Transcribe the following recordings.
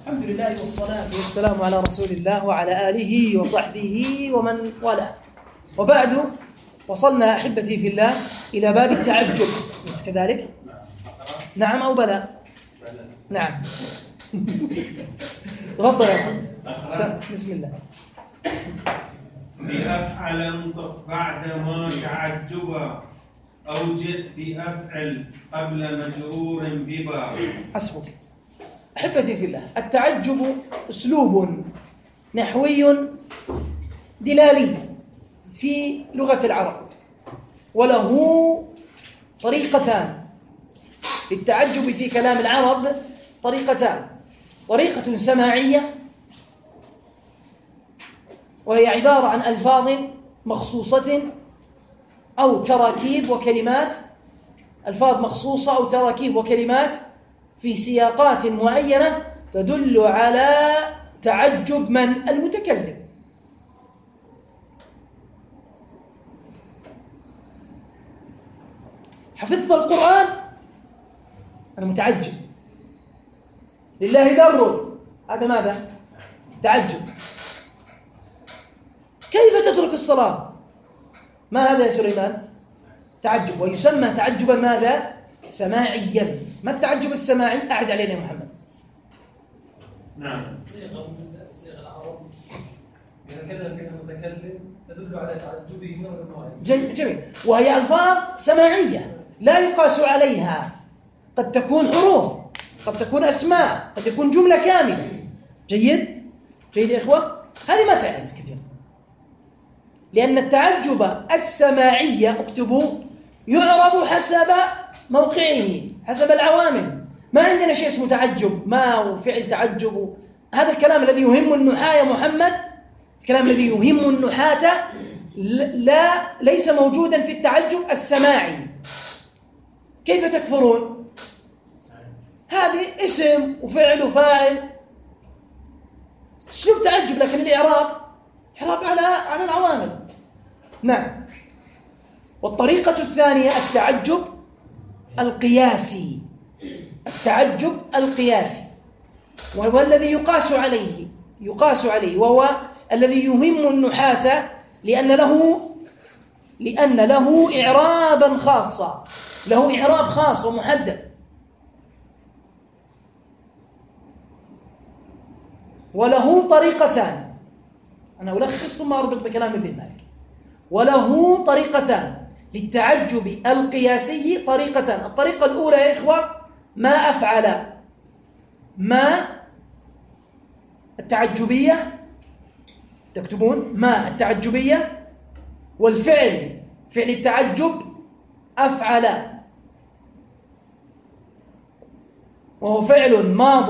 الحمد لله والصلاة والسلام على رسول الله وعلى آله وصحبه ومن والاه. وبعد، وصلنا أحبتي في الله إلى باب التعجب، بس كذلك؟ نعم أو بلى؟ نعم. تفضل بسم الله. بأفعل بعدما تعجبا أو جئ بأفعل قبل مجرور ببا. حسبك. أحبتي في الله، التعجب أسلوب نحوي دلالي في لغة العرب، وله طريقتان للتعجب في كلام العرب، طريقتان: طريقة سماعية وهي عبارة عن ألفاظ مخصوصة أو تراكيب وكلمات، ألفاظ مخصوصة أو تراكيب وكلمات في سياقات معينة تدل على تعجب من؟ المتكلم. حفظت القرآن؟ أنا متعجب. لله در، هذا ماذا؟ تعجب. كيف تترك الصلاة؟ ما هذا يا سليمان؟ تعجب. ويسمى تعجبا ماذا؟ سماعيا. ما التعجب السماعي؟ أعد علينا يا محمد. نعم. صيغة العرب يتكلم بها المتكلم تدل على تعجبه من المعين. جميل. وهي ألفاظ سماعية لا يقاس عليها، قد تكون حروف، قد تكون أسماء، قد تكون جملة كاملة. جيد؟ جيد يا إخوة؟ هذه ما تعلم كثير، لأن التعجب السماعي، اكتبوا، يعرب حسب موقعه، حسب العوامل. ما عندنا شيء اسمه تعجب، ما وفعل تعجب. هذا الكلام الذي يهم النحاة يا محمد، الكلام الذي يهم النحاة ليس موجودا في التعجب السماعي. كيف تكفرون؟ هذه اسم وفعل وفاعل، اسلوب تعجب، لكن الإعراب على العوامل. نعم. والطريقة الثانية التعجب القياسي. التعجب القياسي وهو الذي يقاس عليه، وهو الذي يهم النحاة لأن له إعرابا خاصا، له إعراب خاص ومحدد، وله طريقتان. أنا ألخص ثم أربط بكلام ابن مالك. وله طريقتان للتعجب القياسي، طريقتان. الطريقة الأولى يا إخوة ما أفعل، ما التعجبية، تكتبون ما التعجبية، والفعل فعل التعجب أفعل، وهو فعل ماض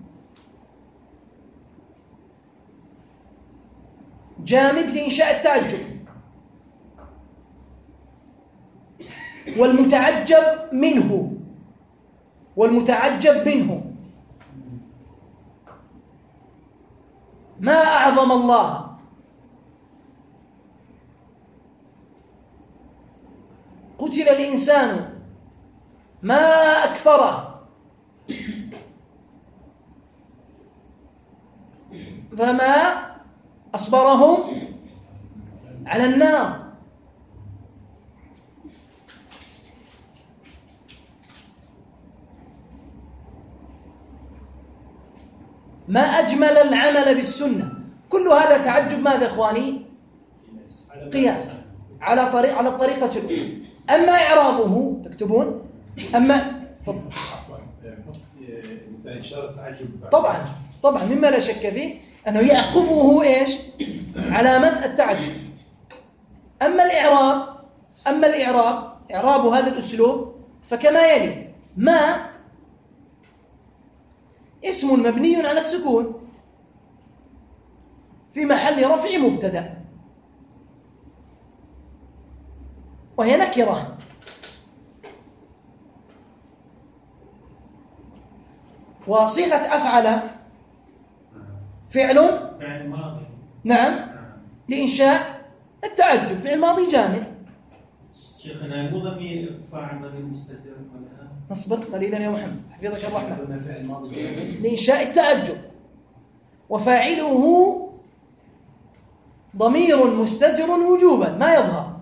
جامد لإنشاء التعجب. والمتعجب منه ما أعظم الله، قتل الإنسان ما أكفره، فما أصبرهم على النار. ما أجمل العمل بالسنة. كل هذا تعجب ماذا إخواني؟ قياس على الطريقة الأولى. أما إعرابه تكتبون، أما طبعا مما لا شك فيه أنه يعقبه إيش؟ علامة التعجب. أما الإعراب إعراب هذا الأسلوب فكما يلي: ما اسم مبني على السكون في محل رفع مبتدأ، وهي نكرة. وصيغة أفعل فعل ماضي. نعم، لإنشاء التعجب، فعل ماضي جامد. شيخنا مو ضمير فاعل ضمير مستتر ولا؟ نصبر قليلا يا محمد حفظك الرحمن. فعل ماضي جامد لإنشاء التعجب، وفاعله ضمير مستتر وجوبا ما يظهر.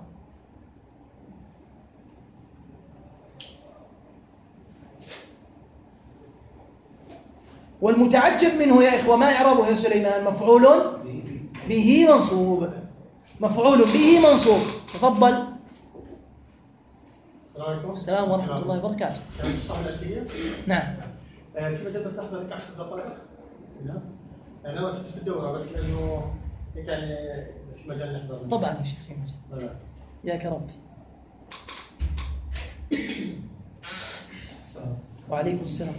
والمتعجب منه يا إخوة ما إعرابه يا سليمان؟ مفعول به منصوب. مفعول به منصوب. تفضل. السلام عليكم. السلام ورحمة الله وبركاته. تشرح الألفية؟ نعم. في مجال بس أخذ لك 10 دقائق؟ نعم. أنا ما سبت في الدورة بس لأنه هيك يعني في مجال نحضر. طبعا يا شيخ في مجال. ياك ربي. وعليكم السلام.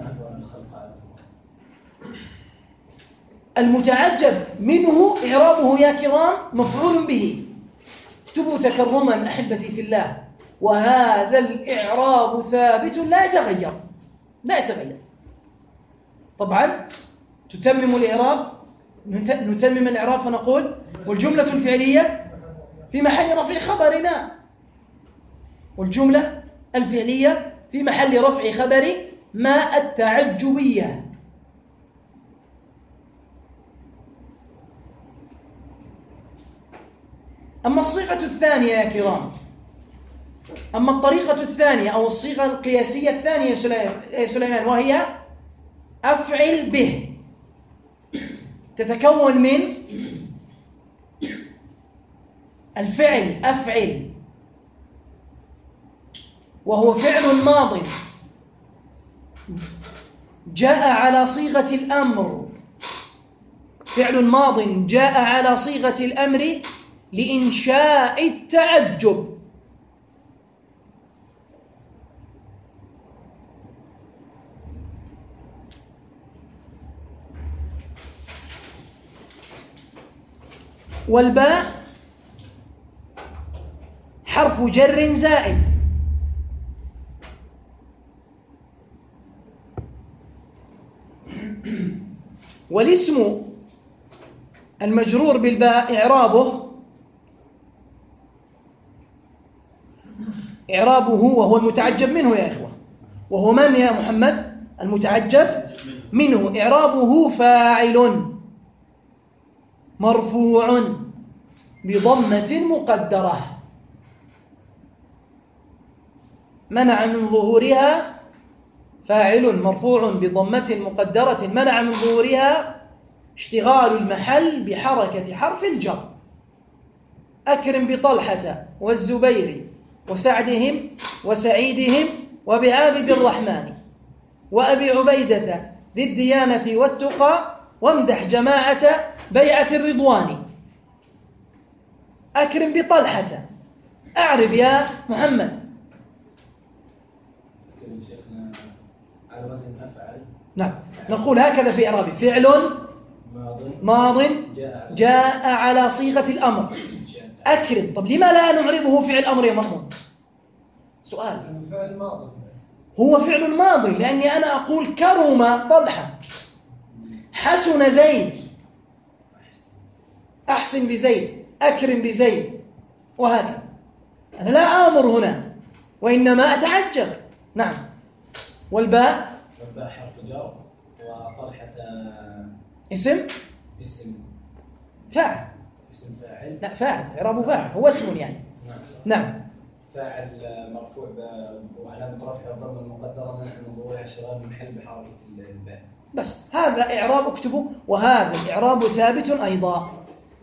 المتعجب منه إعرابه يا كرام مفعول به. اكتبوا تكرما أحبتي في الله. وهذا الإعراب ثابت لا يتغير. لا يتغير. طبعا تتمم الإعراب، نتمم الإعراب فنقول والجملة الفعلية في محل رفع خبر ما. والجملة الفعلية في محل رفع خبر ما التعجبية. أما الصيغة الثانية يا كرام، أما الطريقة الثانية أو الصيغة القياسية الثانية يا سليمان وهي أفعل به، تتكون من الفعل أفعل وهو فعل ماض جاء على صيغة الأمر، فعل ماض جاء على صيغة الأمر لإنشاء التعجب. والباء حرف جر زائد، والاسم المجرور بالباء إعرابه وهو المتعجب منه يا إخوة، وهو من يا محمد؟ المتعجب منه. إعرابه فاعل مرفوع بضمة مقدرة منع من ظهورها، فاعل مرفوع بضمة مقدرة منع من ظهورها اشتغال المحل بحركة حرف الجر. أكرم بطلحة والزبير وسعدهم وسعيدهم وبعابد الرحمن وأبي عبيدة ذي الديانة والتقى وامدح جماعة بيعة الرضوان. أكرم بطلحة، أعرب يا محمد. شيخنا على وزن أفعل. نعم نقول هكذا في إعرابه: فعل ماض جاء على صيغة الأمر. أكرم. طب لما لا نعربه فعل أمر يا مأمون؟ سؤال. فعل ماضي. هو فعل ماضي لأني أنا أقول كرم طلحة، حسن زيد، أحسن بزيد، أكرم بزيد، وهكذا. أنا لا آمر هنا وإنما أتعجب. نعم. والباء حرف جر، وطلحة اسم فاعل. اسم فاعل. لا فاعل، إعرابه فاعل، هو اسم يعني. نعم. فاعل مرفوع وعلامة رفعه الضمة المقدرة منع من ظهورها اشتغال المحل بحركة الباء. بس هذا إعراب، اكتبه. وهذا الإعراب ثابت أيضا.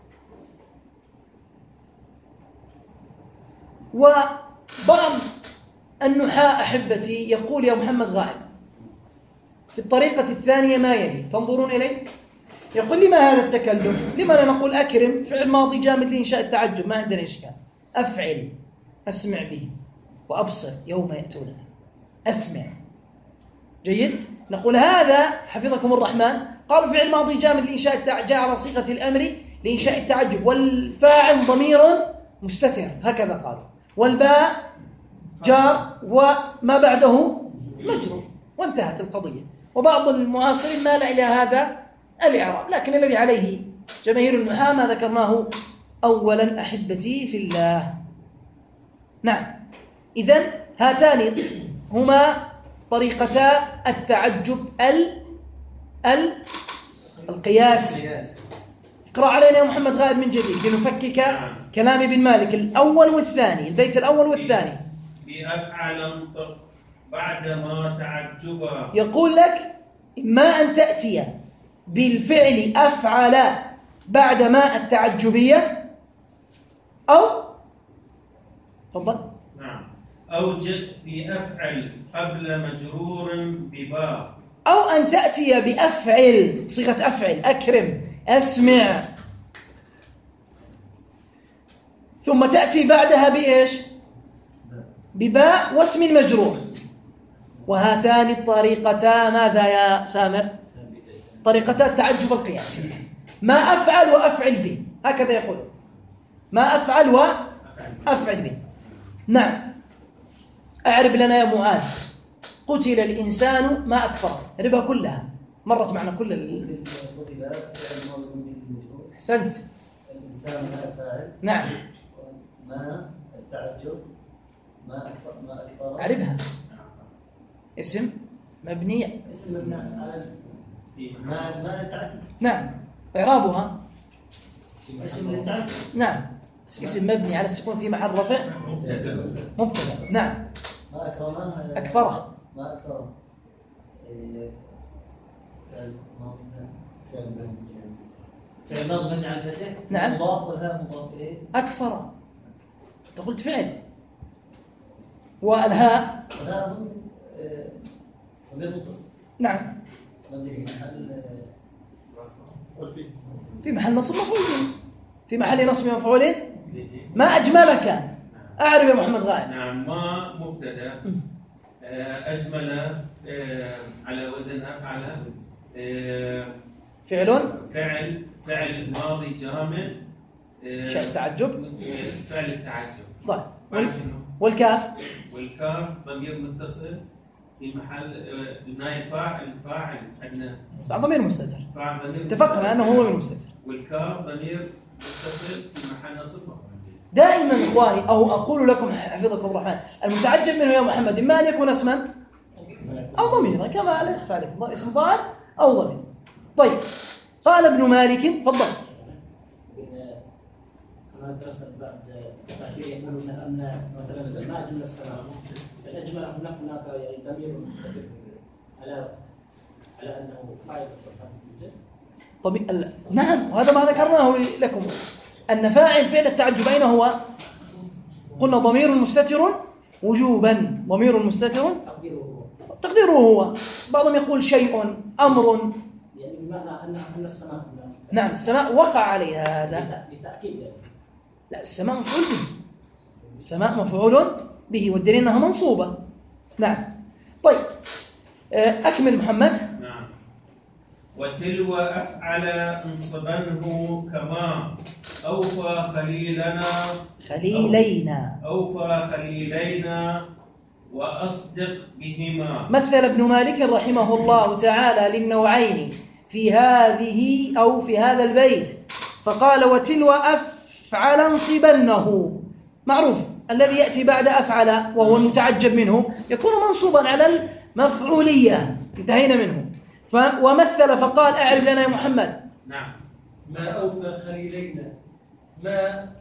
وبعض النحاة أحبتي يقول يا محمد غائب في الطريقة الثانية ما يلي، تنظرون إليه، يقول لما هذا التكلف؟ لما لا نقول أكرم فعل ماضي جامد لإنشاء التعجب، ما عندنا إشكال. أفعل أسمع به وأبصر يوم يأتوننا، أسمع. جيد. نقول هذا حفظكم الرحمن قالوا فعل ماضي جامد لإنشاء جاء على صيغة الأمر لإنشاء التعجب، والفاعل ضمير مستتر، هكذا قالوا. والباء جار وما بعده مجرور، وانتهت القضية. وبعض المعاصرين مال إلى هذا الإعراب، لكن الذي عليه جماهير النحاة ما ذكرناه أولا أحبتي في الله. نعم. إذن هاتان هما طريقتا التعجب القياسي. اقرأ علينا يا محمد غائب من جديد لنفكك كلام ابن مالك الأول والثاني، البيت الأول والثاني. بأفعل بعدما تعجبا. يقول لك إما أن تأتي بالفعل أفعل بعد ما التعجبية، أو تفضل. نعم. أو بأفعل قبل مجرور بباء، أو أن تأتي بأفعل صيغة أفعل، أكرم، أسمع، ثم تأتي بعدها بإيش؟ بباء واسم مجرور. وهاتان الطريقتان ماذا يا سامر؟ طريقتا التعجب القياسي. ما أفعل وأفعل به، هكذا يقول. ما أفعل وأفعل به. نعم. أعرب لنا يا معاذ. قتل الإنسان ما أكفره، اعربها كلها، مرت معنا كل أحسنت. الإنسان ما فاعل. نعم. ما التعجب ما أكفر. أعربها. اسم مبني. اسم مبني ما التعجب. نعم. إعرابها اسم للتعجب. نعم. اسم مبني على السكون في محل رفع مبتدأ. نعم. ما أكرمه. أكفره. ما أكفره. فعل ماضي مبني على الفتح. نعم. مضاف والهاء مضاف إليه. أكفر. أنت قلت فعل. والهاء. والهاء ضمير متصل. نعم. في محل في محل نصب مفعول به. في محل نصب مفعول. ما أجملك. أعرف يا محمد غائب. نعم. ما مبتدأ، أجمل على وزن أفعل، فعل ماضي جامد، شيء تعجب، فعل التعجب. طيب. بعد والكاف ضمير متصل في محل نائب فاعل عندنا ضمير مستتر. ضمير اتفقنا أنه هو ضمير مستتر. والكاف ضمير متصل في محل نصب. دائما إخواني، أو أقول لكم حفظكم الرحمن، المتعجب منه يا محمد إما أن يكون اسما أو ضميرا، كما لا يخفى عليكم، اسم ضار أو ضمير. طيب. قال ابن مالك، تفضل. كما درست بعد تأثير يقولون أن مثلا ما أجمل السماء، الأجمل هناك يعني ضمير مستتر على أنه فاعل. طب نعم، وهذا ما ذكرناه لكم، أن فاعل فعل التعجب أين هو؟ قلنا ضمير مستتر وجوبا، ضمير مستتر تقديره هو. بعضهم يقول شيء، أمر، يعني بمعنى أن السماء. نعم. السماء وقع عليها هذا بالتأكيد يعني. لا، السماء مفعول به. السماء مفعول به، والدليل أنها منصوبة. نعم. طيب. أكمل محمد. نعم. وتلو أفعل انصبنه كما أوفى خليلينا وأصدق بهما. مثل ابن مالك رحمه الله تعالى للنوعين في هذه أو في هذا البيت، فقال وتلو أفعل انصبنه. معروف الذي يأتي بعد أفعل وهو المتعجب منه يكون منصوبا على المفعولية، انتهينا منه. ومثل فقال أعرب لنا يا محمد. نعم. ما أوفى خليلينا. ما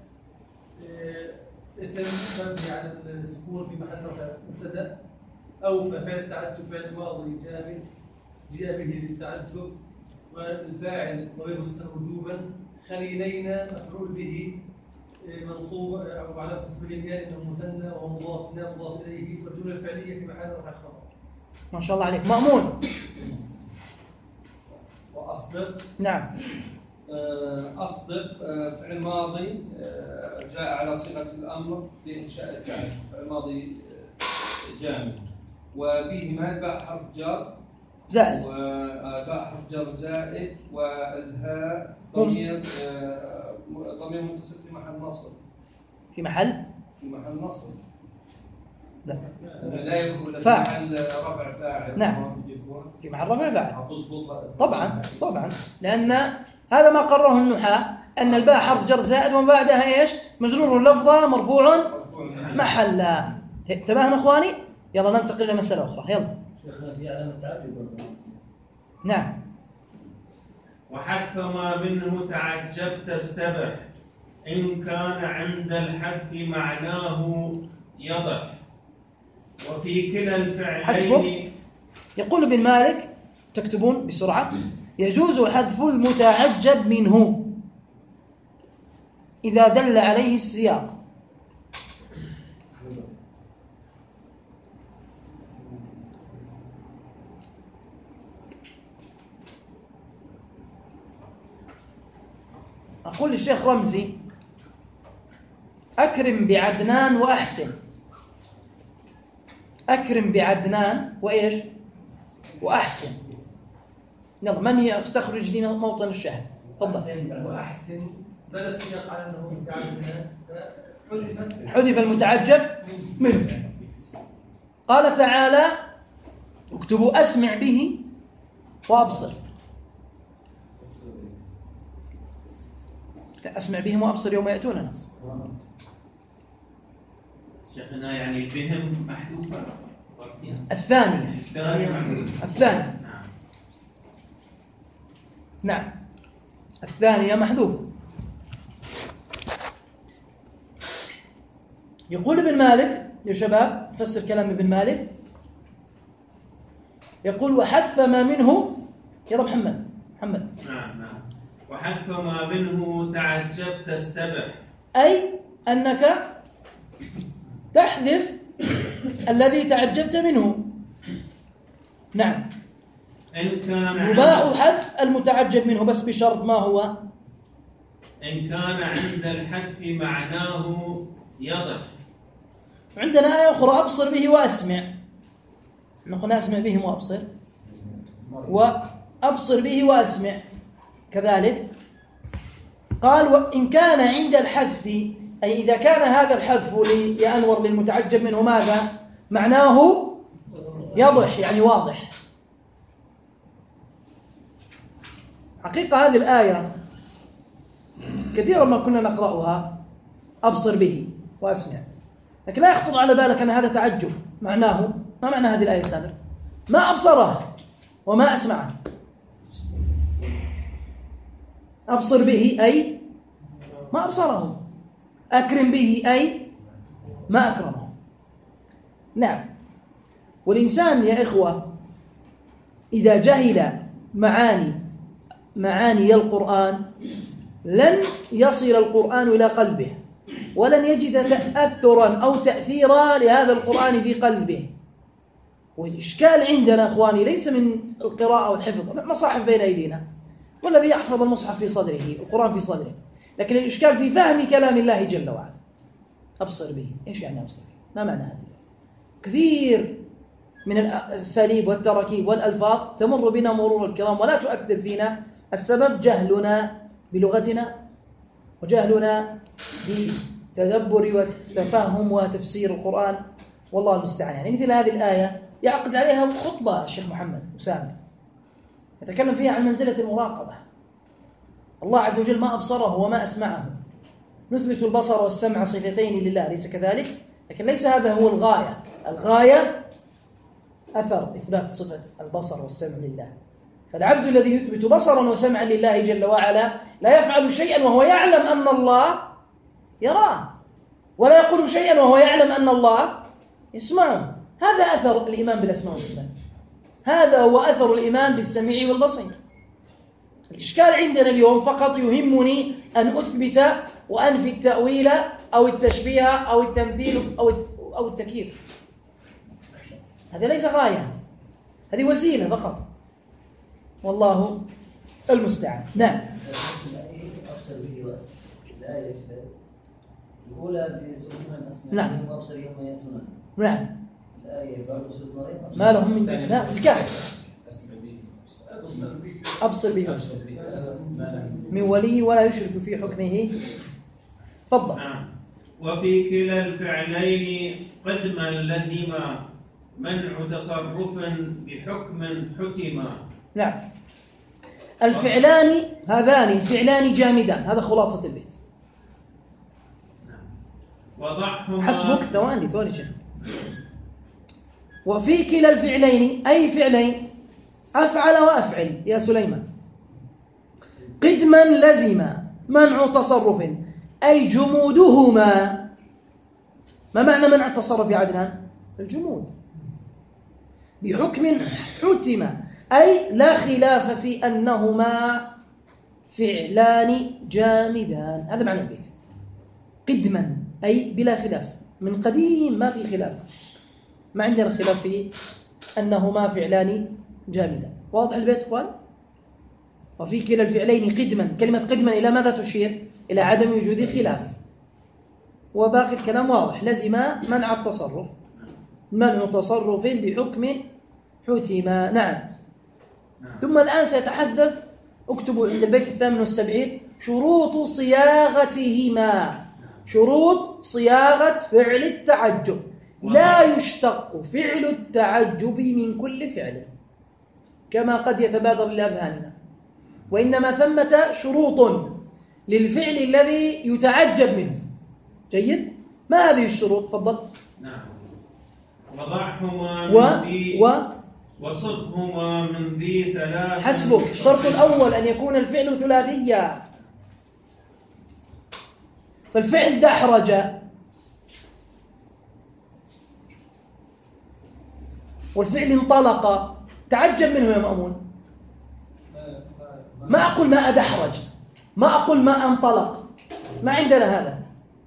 اسم مبني على السكون في محل رفع مبتدأ. أوفى فعل التعجب فعل ماضي جامد جاء به للتعجب، والفاعل ضمير مستتر وجوبا. خليلينا مفعول به منصوب على اسم الياء انه مثنى وهو مضاف اليه، والجمله الفعليه في محل رفع خبر. ما شاء الله عليك. مأمون. وأصدق. نعم. أصدق فعل ماضي جاء على صيغة الأمر لإنشاء التعجب، فعل ماضي جامد، وبه ما باء حرف جر زائد، وباء حرف جر زائد، والهاء ضمير متصل في محل نصب. في محل نصب. لا يكون فاعل. في محل رفع فاعل. نعم. في محل رفع فاعل. طبعا لأن هذا ما قرره النحاة، أن الباء حرف جر زائد وما بعدها إيش؟ مجرور لفظة مرفوع محلا. انتبهنا إخواني؟ يلا ننتقل إلى مسألة أخرى. يلا. شيخنا في علامة تعجب. نعم. وحذف ما منه تعجبت استبح إن كان عند الحذف معناه يضح وفي كلا الفعلين. حسبه. يقول ابن مالك، تكتبون بسرعة: يجوز حذف المتعجب منه إذا دل عليه السياق. أقول للشيخ رمزي: أكرم بعدنان وأحسن. أكرم بعدنان وإيش؟ وأحسن. يلا، من يستخرج لي موطن الشاهد؟ تفضل. وأحسن دل السياق على أنه بعدنان حذف المتعجب منه. قال تعالى: اكتبوا أسمع به وأبصر. أسمع بهم وأبصر يوم يأتوننا. شيخنا يعني بهم محذوفة. الثانية. الثانية. نعم، الثانية محذوفة. يقول ابن مالك يا شباب، فسر كلام ابن مالك. يقول: وحذف ما منه. يلا محمد. نعم. وحذف ما منه تعجبت استبح، أي أنك تحذف الذي تعجبت منه. نعم. إن كان يباح حذف المتعجب منه، بس بشرط. ما هو؟ إن كان عند الحذف معناه يضح. عندنا آية أخرى: أبصر به وأسمع. نقول أسمع به وأبصر، وأبصر به وأسمع كذلك. قال: وإن كان عند الحذف، أي إذا كان هذا الحذف يا أنور للمتعجب منه ماذا؟ معناه يضح، يعني واضح. حقيقة هذه الآية كثيرا ما كنا نقرأها: أبصر به وأسمع، لكن لا يخطر على بالك أن هذا تعجب. معناه، ما معنى هذه الآية سامر؟ ما أبصره وما أسمعه. أبصر به أي ما أبصره، أكرم به أي ما أكرمه. نعم. والإنسان يا إخوة إذا جهل معاني القرآن لن يصل القرآن إلى قلبه، ولن يجد تأثرا أو تأثيرا لهذا القرآن في قلبه. والإشكال عندنا أخواني ليس من القراءة والحفظ، مصاحف بين أيدينا، والذي يحفظ المصحف في صدره، القرآن في صدره، لكن الإشكال في فهم كلام الله جل وعلا. أبصر به، إيش يعني أبصر به؟ ما معنى هذا؟ كثير من الأساليب والتراكيب والألفاظ تمر بنا مرور الكرام ولا تؤثر فينا. السبب جهلنا بلغتنا، وجهلنا بتدبر وتفهم وتفسير القرآن، والله المستعان. يعني مثل هذه الآية يعقد عليها خطبة الشيخ محمد أسامة يتكلم فيها عن منزلة المراقبة. الله عز وجل ما أبصره وما أسمعه. نثبت البصر والسمع صفتين لله، ليس كذلك؟ لكن ليس هذا هو الغاية. الغاية أثر إثبات صفة البصر والسمع لله. فالعبد الذي يثبت بصرا وسمعا لله جل وعلا لا يفعل شيئا وهو يعلم أن الله يراه، ولا يقول شيئا وهو يعلم أن الله يسمعه. هذا أثر الإيمان بالأسماء والصفات، هذا هو أثر الإيمان بالسميع والبصير. الإشكال عندنا اليوم فقط يهمني أن أثبت وأنفي التأويل أو التشبيه أو التمثيل أو التكييف. هذا ليس غاية، هذه وسيلة فقط، والله المستعان. نعم. أبصر به وأسمع. الآية الأولى في سورة مريم: نعم. وأبصر يوم يأتون. نعم. الآية برضه سورة مريم: ما لهم من لا في الكهف. أبصر به وأسمع من ولي ولا يشرك في حكمه. تفضل. وفي كلا الفعلين قدما لزما منع تصرف بحكم حتما. نعم. الفعلان هذان الفعلان جامدان، هذا خلاصة البيت. وضعهما حسبك. ثواني شيخ. وفي كلا الفعلين أي فعلين؟ أفعل وأفعل يا سليمان. قدما لزم منع تصرف أي جمودهما. ما معنى منع التصرف يا عدنان؟ الجمود. بحكم حتم أي لا خلاف في أنهما فعلان جامدان. هذا معنى البيت. قدما أي بلا خلاف، من قديم ما في خلاف، ما عندنا خلاف في أنهما فعلان جامدان. واضح البيت إخوان؟ وفي كلا الفعلين قدما، كلمة قدما إلى ماذا تشير؟ إلى عدم وجود خلاف. وباقي الكلام واضح. لزم منع التصرف، منع تصرف بحكم حتم. نعم. ثم الآن سيتحدث، اكتبوا عند البيت 78 شروط صياغتهما. شروط صياغة فعل التعجب. لا يشتق فعل التعجب من كل فعل كما قد يتبادر لأذهاننا، وإنما ثمة شروط للفعل الذي يتعجب منه. جيد؟ ما هذه الشروط؟ تفضل. نعم. وضعهما وصفهما من ذي ثلاث. حسبك. الشرط الأول أن يكون الفعل ثلاثيا. فالفعل دحرج، والفعل انطلق، تعجب منه يا مأمون. ما أقول ما أدحرج، ما أقول ما أنطلق، ما عندنا هذا.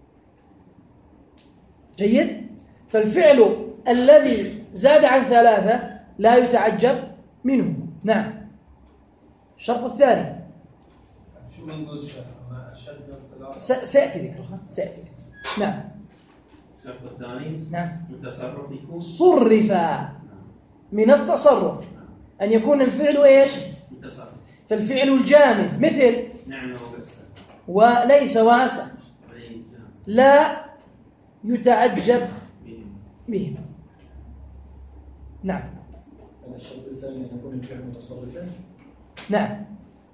جيد؟ فالفعل الذي زاد عن ثلاثة لا يتعجب منه. نعم. الشرط الثاني شو بنقول شيخ؟ ما أشد سيأتي ذكرها، سيأتي. نعم. الشرط الثاني نعم. التصرف يكون صرف من التصرف، أن يكون الفعل إيش؟ التصرف. فالفعل الجامد مثل نعم وبئس وليس وعسى لا يتعجب بهم. نعم. الشرط الثاني أن يكون الفعل متصرفا. نعم.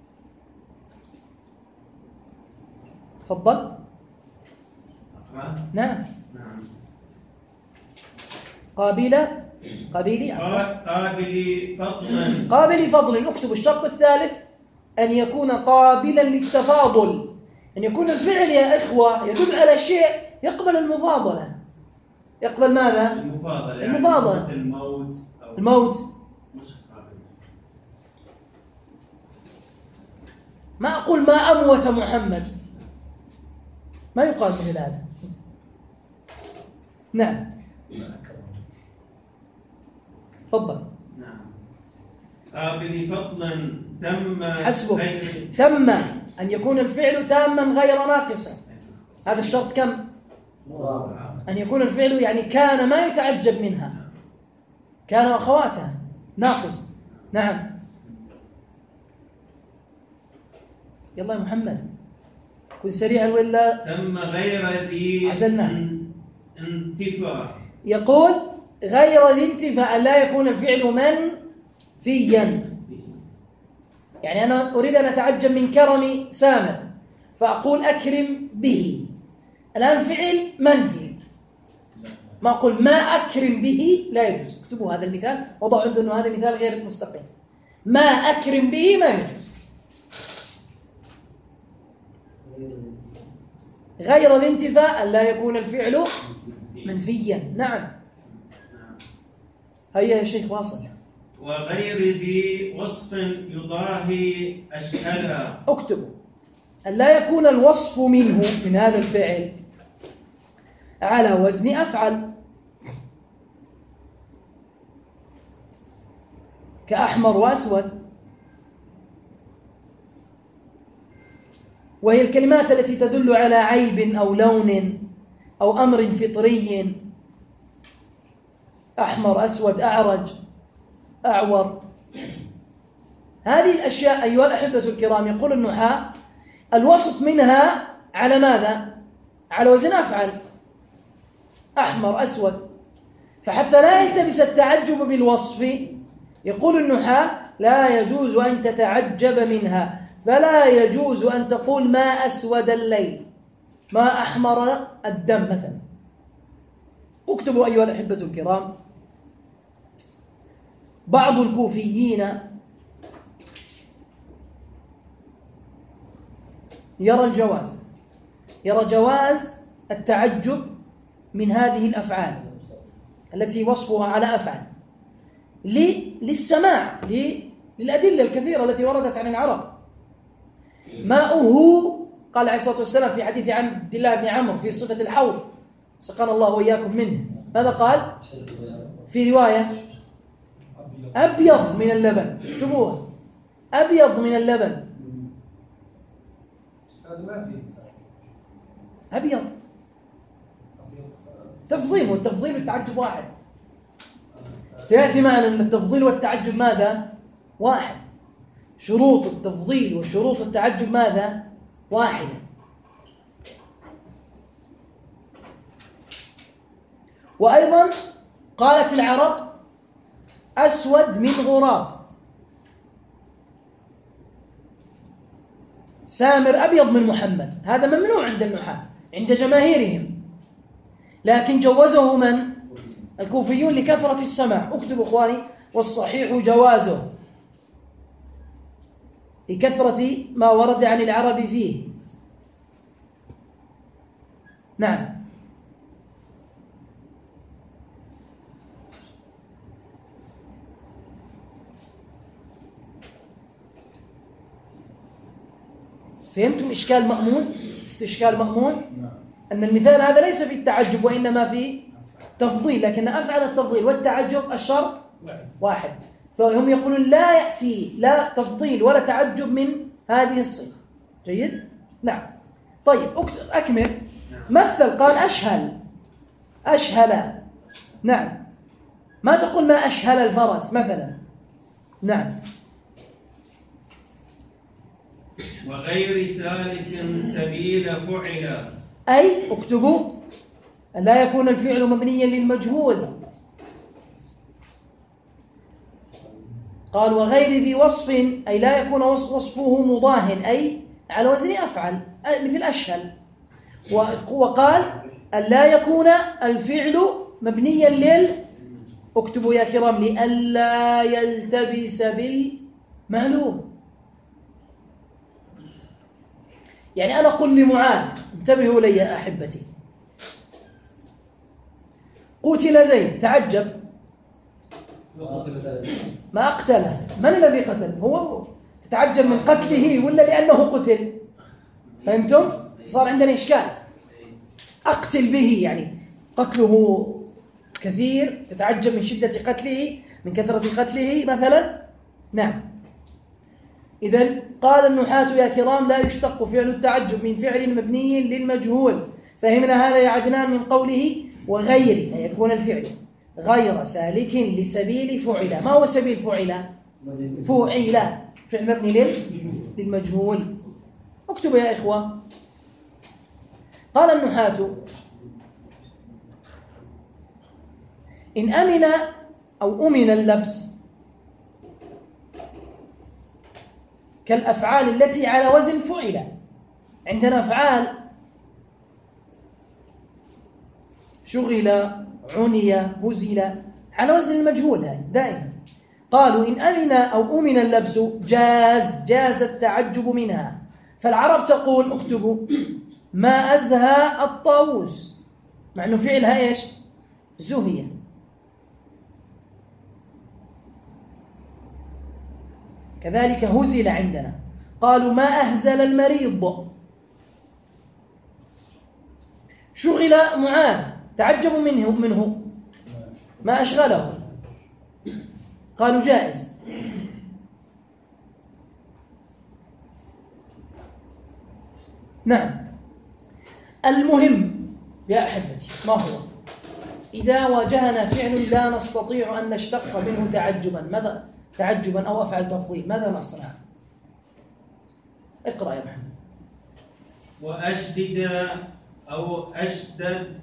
تفضل. نعم. نعم. قابلي فضل. اكتب الشرط الثالث أن يكون قابلا للتفاضل، أن يكون الفعل يا إخوة يدل على شيء يقبل المفاضلة. يقبل ماذا؟ المفاضلة. يعني الموت. ما أقول ما أموت محمد، ما يقال من هذا. نعم. تفضل. نعم. قابل فضلا تم. حسبك. تم أن يكون الفعل تاما غير ناقصا. هذا الشرط كم؟ أن يكون الفعل يعني كان ما يتعجب منها، كان وأخواتها ناقص. نعم. يلا يا محمد كن سريعا ولا تم غير ذي انتفاع. يقول غير ذي انتفاع، لا يكون الفعل منفيا. يعني أنا أريد أن أتعجب من كرم سامر فأقول أكرم به، الآن فعل منفي، ما أقول ما أكرم به، لا يجوز. اكتبوا هذا المثال، وضعوا عنده أنه هذا المثال غير مستقيم. ما أكرم به ما يجوز. غير ذي انتفاء لا يكون الفعل منفيا. نعم. هيا يا شيخ واصل. وغير ذي وصف يضاهي أشكالا. اكتبوا أن لا يكون الوصف منه من هذا الفعل على وزن أفعل، كأحمر وأسود، وهي الكلمات التي تدل على عيب أو لون أو أمر فطري. أحمر، أسود، أعرج، أعور. هذه الأشياء أيها الأحبة الكرام يقول النحاة الوصف منها على ماذا؟ على وزن أفعل. أحمر، أسود. فحتى لا يلتبس التعجب بالوصف يقول النحاة لا يجوز أن تتعجب منها، فلا يجوز أن تقول ما أسود الليل، ما أحمر الدم مثلا. اكتبوا أيها الأحبة الكرام بعض الكوفيين يرى الجواز، يرى جواز التعجب من هذه الأفعال التي وصفها على أفعال للسماع للأدلة الكثيرة التي وردت عن العرب. ماؤه قال عليه الصلاة والسلام في حديث عبد الله بن عمرو في صفة الحوض سقانا الله وإياكم منه، ماذا قال؟ في رواية أبيض من اللبن، اكتبوها، أبيض من اللبن. هذا ما فيه أبيض تفضيل، والتفضيل والتعجب واحد. سيأتي معنا أن التفضيل والتعجب ماذا؟ واحد. شروط التفضيل وشروط التعجب ماذا؟ واحدة. وأيضا قالت العرب أسود من غراب، سامر أبيض من محمد، هذا ممنوع عند النحاة عند جماهيرهم، لكن جوزه من؟ الكوفيون لكثرة السماع. اكتبوا اخواني، والصحيح جوازه لكثرة ما ورد عن العرب فيه. نعم. فهمتم إشكال مأمون؟ استشكال مأمون أن المثال هذا ليس في التعجب وإنما في تفضيل، لكن أفعل التفضيل والتعجب الشرط واحد، فهم يقولون لا يأتي لا تفضيل ولا تعجب من هذه الصيغة. جيد؟ نعم. طيب أكمل. مثل قال أشهل، أشهل. نعم. ما تقول ما أشهل الفرس مثلا. نعم. وغير سالك سبيل فعل، أي اكتبوا لا يكون الفعل مبنيا للمجهول. قال وغير ذي وصف، أي لا يكون وصفه مضاهن، أي على وزن أفعل مثل أشهل. وقال لا يكون الفعل مبنيا اكتبوا يا كرام لئلا يلتبس بالمعلوم. يعني أنا أقول لمعاذ، انتبهوا لي يا أحبتي، قتل زيد، تعجب ما أقتله، من الذي قتل؟ هو. تتعجب من قتله ولا لأنه قتل؟ فهمتم؟ صار عندنا إشكال. أقتل به يعني قتله كثير، تتعجب من شدة قتله، من كثرة قتله مثلا. نعم. إذن قال النحاة يا كرام لا يشتق فعل التعجب من فعل مبني للمجهول. فهمنا هذا يا عدنان من قوله وغير، أن يكون الفعل غير سالك لسبيل فعل. ما هو سبيل فعل؟ فعل، فعل مبني للمجهول. اكتبوا يا إخوة. قال النحاة إن أمن أو أمن اللبس كالأفعال التي على وزن فعل. عندنا أفعال شغل، عني، هزل، على وزن المجهول هاي دائما. قالوا إن أمن أو أمن اللبس جاز التعجب منها. فالعرب تقول اكتبوا ما أزهى الطاووس، مع أنه فعلها إيش؟ زهية. كذلك هزل عندنا. قالوا ما أهزل المريض. شغل معاذ، تعجبوا منه ما أشغله، قالوا جائز. نعم. المهم يا أحبتي ما هو؟ إذا واجهنا فعل لا نستطيع أن نشتق منه تعجبا، ماذا؟ تعجبا أو أفعل تفضيل، ماذا نصنع؟ اقرأ يا محمد. وأشدد أو أشدد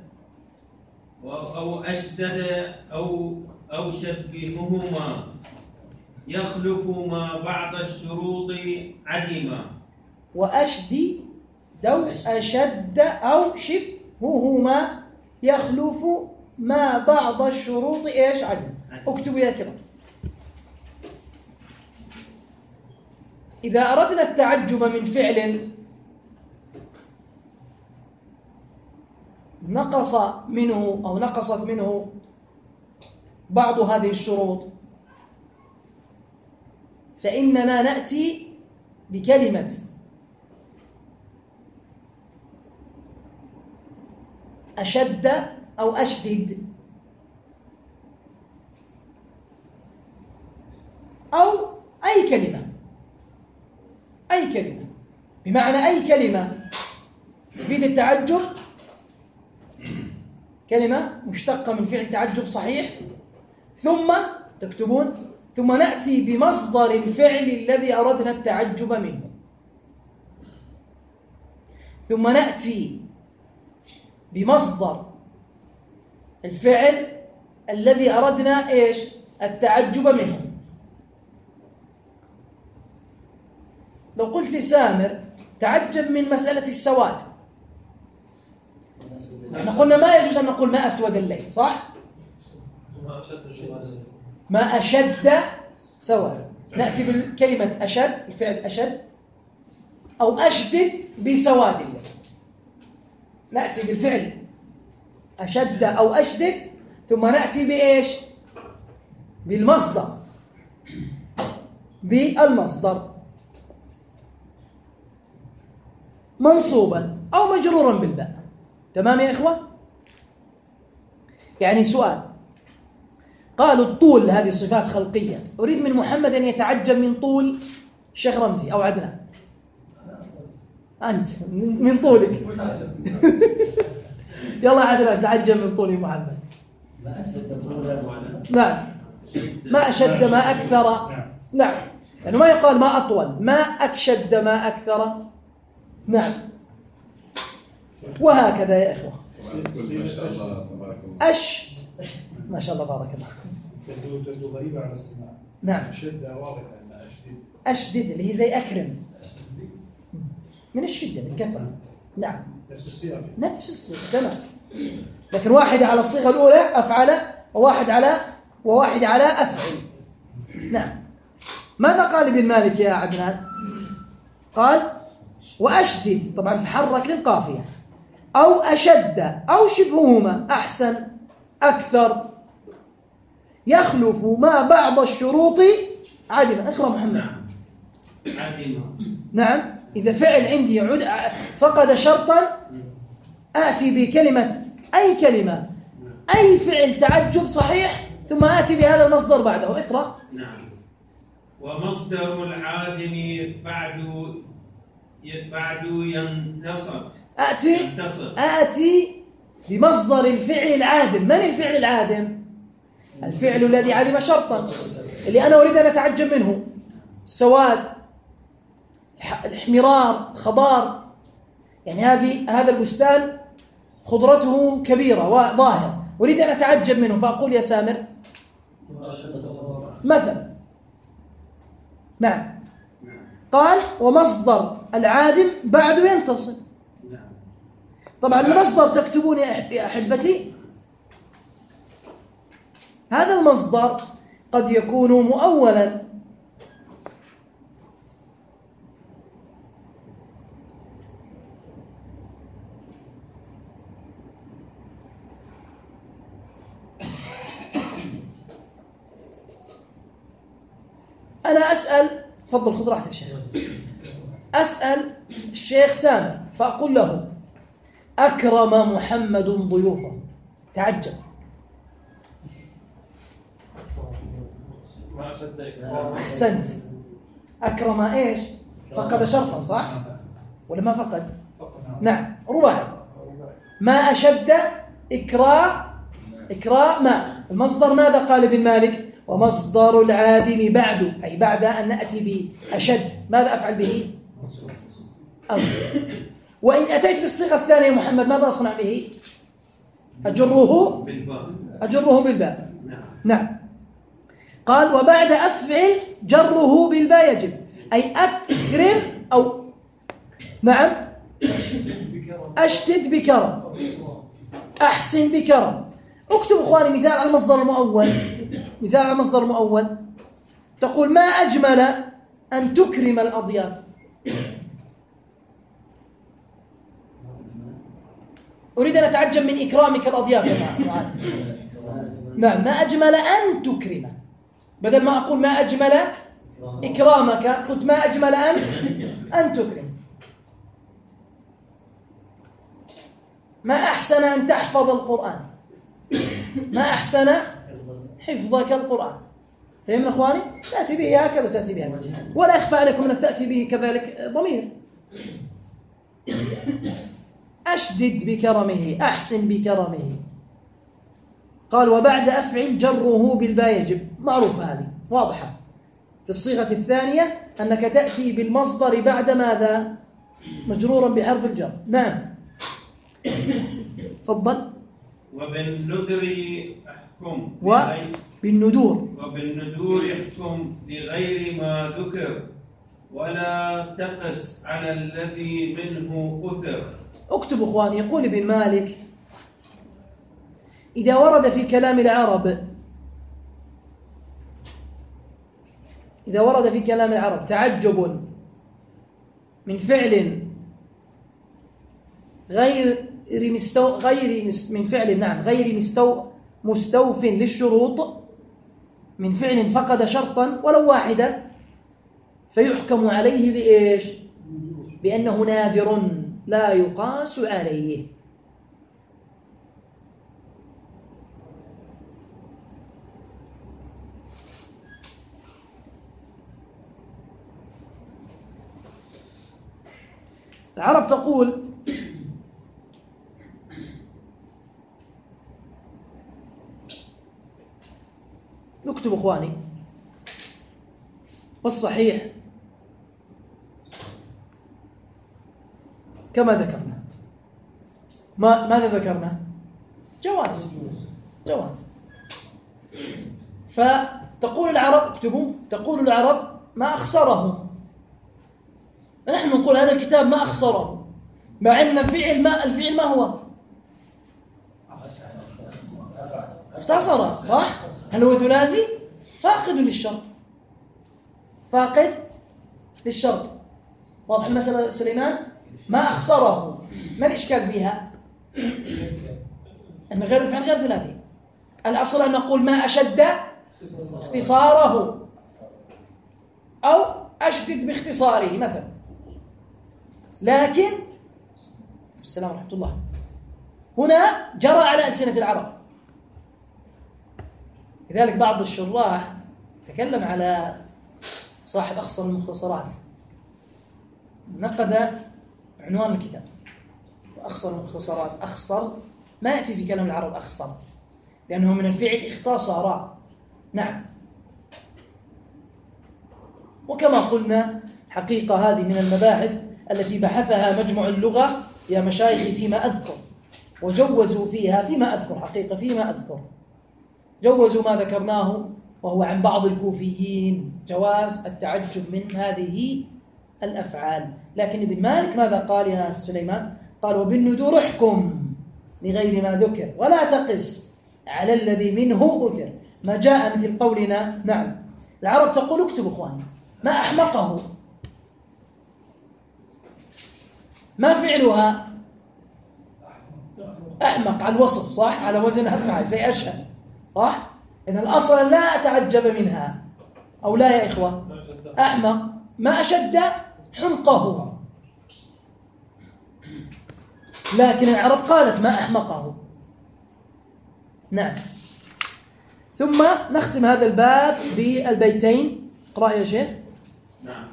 أو شبههما يخلف ما بعض الشروط عدما. وأشدد أو أشد أو شبههما يخلف ما بعض الشروط إيش عدما. اكتبوا يا كرام. إذا أردنا التعجب من فعل نقص منه أو نقصت منه بعض هذه الشروط، فإننا نأتي بكلمة أشد أو أشدد أو أي كلمة، أي كلمة، بمعنى أي كلمة تفيد التعجب، كلمة مشتقة من فعل تعجب صحيح، ثم تكتبون ثم نأتي بمصدر الفعل الذي أردنا التعجب منه، ثم نأتي بمصدر الفعل الذي أردنا إيش؟ التعجب منه. لو قلت لسامر تعجب من مسألة السواد، احنا قلنا ما يجوز أن نقول ما أسود الليل، صح؟ ما أشد سواد، نأتي بالكلمة أشد، الفعل أشد، أو أشدد بسواد الليل، نأتي بالفعل أشد أو أشدد، ثم نأتي بإيش؟ بالمصدر، بالمصدر منصوبا أو مجرورا بالباء. تمام يا إخوة؟ يعني سؤال، قالوا الطول هذه صفات خلقية، أريد من محمد أن يتعجب من طول الشيخ رمزي أو عدنان. أنت من طولك يلا عدنان تعجب من طول محمد. ما أشد طولا. نعم، ما أشد ما أكثر. نعم، يعني ما يقال ما أطول، ما أكشد ما أكثر. نعم، وهكذا يا إخوة. ما شاء الله تبارك الله. ما شاء الله بارك الله. تبدو غريبة على السماع. نعم، شدة واضحة أن أشدد. أشدد اللي هي زي أكرم، من الشدة من كثرة. نعم، نفس الصيغة. نفس الصيغة تمام، لكن واحدة على الصيغة الأولى أفعل، وواحد على أفعل. نعم. ماذا قال ابن مالك يا عدنان؟ قال وأشدد، طبعا فحرك للقافية، أو أشد أو شبههما، أحسن، أكثر، يخلف ما بعض الشروط عدم. اقرأ محمد. عدم. نعم، إذا فعل عندي فقد شرطا آتي بكلمة أي كلمة، أي فعل تعجب صحيح، ثم آتي بهذا المصدر بعده. اقرأ. نعم. ومصدر العادم بعد ينتصر. آتي بمصدر الفعل العادم. من الفعل العادم؟ الفعل الذي عدم شرطا، اللي أنا أريد أن أتعجب منه، السواد، الاحمرار، الخضار، يعني هذا البستان خضرته كبيرة وظاهرة، أريد أن أتعجب منه، فأقول يا سامر مثلا. نعم. قال ومصدر العادم بعد ينتصب. طبعا المصدر تكتبون يا أحبتي، هذا المصدر قد يكون مؤولا، أنا أسأل، تفضل خذ راحتك شيخ، أسأل الشيخ سامر فأقول له أكرم محمد ضيوفه، تعجب. أحسنت، أكرم إيش؟ فقد شرطا، صح؟ ولا ما فقد؟ نعم، رباعي. ما أشد إكراء ما. المصدر ماذا قال ابن مالك؟ ومصدر العادم بعد، أي بعد أن نأتي بأشد، ماذا أفعل به؟ أنصب. وإن أتيت بالصيغة الثانية محمد ماذا أصنع به؟ أجره بالباء. نعم. قال وبعد أفعل جره بالباء يجب، أي أكرم أو نعم أشدد بكرم، أحسن بكرم. اكتب إخواني مثال على المصدر المؤول، مثال على المصدر المؤول، تقول ما أجمل أن تكرم الأضياف. أريد أن أتعجب من إكرامك الأضياف يا معاذ. نعم، ما أجمل أن تكرم، بدل ما أقول ما أجمل إكرامك قلت ما أجمل أن تكرم. ما أحسن أن تحفظ القرآن، ما أحسن حفظك القرآن. فهمنا أخواني؟ تأتي به هكذا وتأتي به هكذا، ولا أخفى عليكم أنك تأتي به كذلك ضمير. أشدد بكرمه، أحسن بكرمه. قال وبعد أفعل جره بالباء يجب، معروفة هذه واضحة. في الصيغة الثانية أنك تأتي بالمصدر بعد ماذا؟ مجرورا بحرف الجر. نعم تفضل. وبالندر احكم بالندور احكم لغير ما ذكر ولا تقس على الذي منه أثر. اكتب اخواني. يقول ابن مالك إذا ورد في كلام العرب تعجب من فعل غير مستوف للشروط، من فعل فقد شرطا ولو واحدا، فيحكم عليه بإيش؟ بأنه نادر لا يقاس عليه. العرب تقول نكتب اخواني والصحيح كما ذكرنا. ماذا ذكرنا؟ جواز. فتقول العرب، اكتبوا، تقول العرب ما أخسره. نحن نقول هذا الكتاب ما أخسره، مع أن الفعل ما هو؟ اختصر، صح؟ هل هو ثلاثي؟ فاقد للشرط. واضح المسألة سليمان؟ ما أخسره، ما الإشكال فيها؟ أن غير الفعل غير ثلاثي. الأصل أن نقول ما أشد اختصاره أو أشدد باختصاره مثلا. لكن السلام ورحمة الله هنا جرى على ألسنة العرب. لذلك بعض الشراح تكلم على صاحب أخصر المختصرات، نقد عنوان الكتاب أخصر المختصرات. أخصر ما يأتي في كلام العرب أخصر، لأنه من الفعل اختصر. نعم، وكما قلنا حقيقة هذه من المباحث التي بحثها مجمع اللغة يا مشايخي فيما أذكر، وجوزوا فيها فيما أذكر، حقيقة فيما أذكر جوزوا ما ذكرناه، وهو عن بعض الكوفيين جواز التعجب من هذه الأفعال. لكن ابن مالك ماذا قال يا سليمان؟ قال وبالندور احكم لغير ما ذكر ولا تقس على الذي منه أثر، ما جاء مثل قولنا. نعم، العرب تقول اكتب اخواني ما أحمقه، ما فعلها؟ أحمق على الوصف، صح؟ على وزن أفعل زي أشهد، صح؟ إذن الأصل لا أتعجب منها، أو لا يا إخوة؟ أحمق ما أشد حمقه، لكن العرب قالت ما أحمقه. نعم. ثم نختم هذا الباب بالبيتين. اقرأ يا شيخ. نعم.